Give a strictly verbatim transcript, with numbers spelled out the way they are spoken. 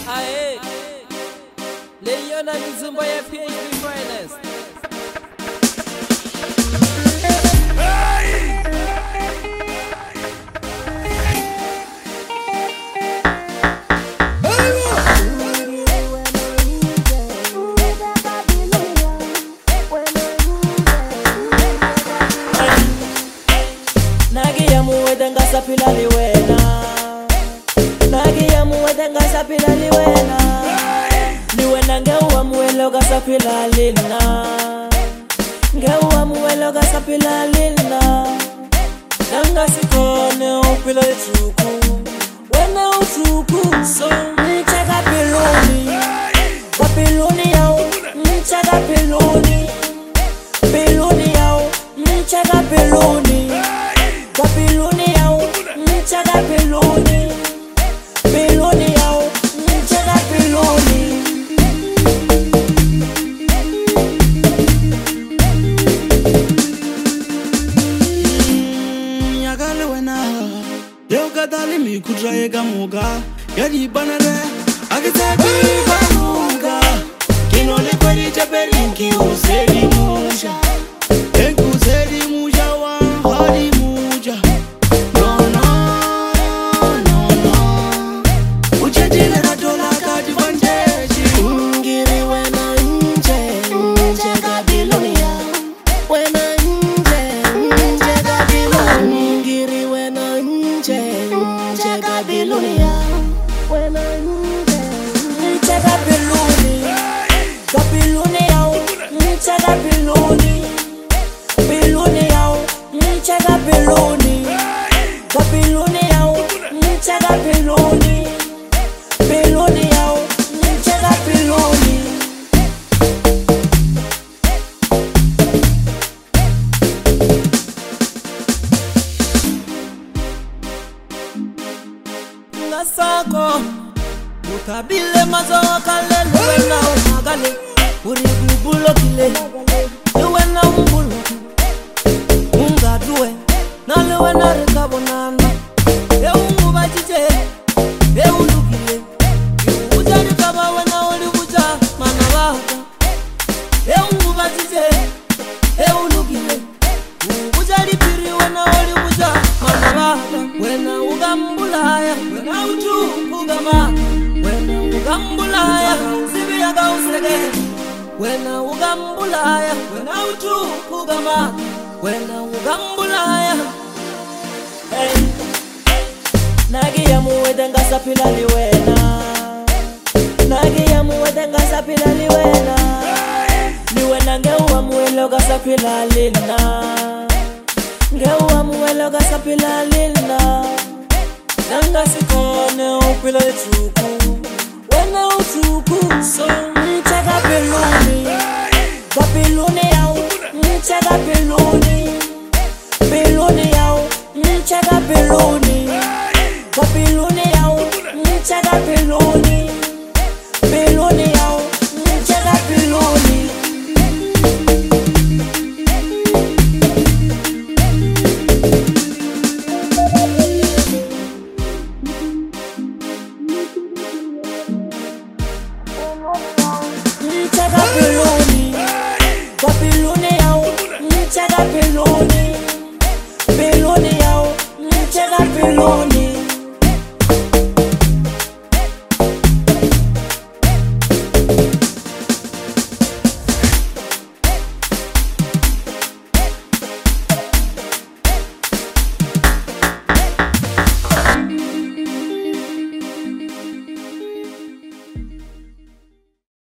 Aye, Leona Mizumba ya P H B Finest. Nagia muwedanga sapila liwena Nagia muwedanga sapila liwena Liwena ngewa muweloga sapila lina Ngewa muweloga sapila lina Nanga sikone upila chuku Wena uchuku So mchaka piloni Wapiloni yao Mchaka piloni Piloni yao Mchaka piloni Wapiloni yao Mchaka piloni Piloni yao Mchaka piloni Nyagale wena Leo kadali mikutra ega muga Yadi banare Akitaki banuga Kinole kweli chaperinki useri musha Enku useri musha wa hadi muja No no no no Uchajile na dola kati vanjeji Ngiri wena nje Nje Babilonia Wena nje Nje Babilonia Ngiri wena nje Nje Babilonia Wena nje Nje Babilonia Babilonia Nje Babilonia Babilonia Nje Babilonia Babilonia Nje Babilonia Babilonia Nje Babilonia Ngasako ukabile mazo kalele wena umagale uri bubulo kile wena umbulo ungadwe nale wena rekabonana e unguba jije e ulukile ujari kaba wena uli buja manabaka e unguba jije e ulukile ujari piri wena uli buja manabaka wena ugambulaya wena utu ugama wena ugambulaya sibiya gausege wena ugambulaya wena utu ugama wena ugambulaya Hey Nagia muwedanga sapila liwena Nagia muwedanga sapila liwena Liwena ngewa muweloga sapila lina Ngewa muweloga sapila lina Nanga sikone upila chuku Wena uchuku So mchaka piloni Wapiloni yao Mchaka piloni Piloni yao Mchaka piloni Wapiloni yao Mchaka piloni Piloni yao Mchaka piloni Mchaka piloni Wapiloni yao Mchaka piloni Piloni yao Mchaka piloni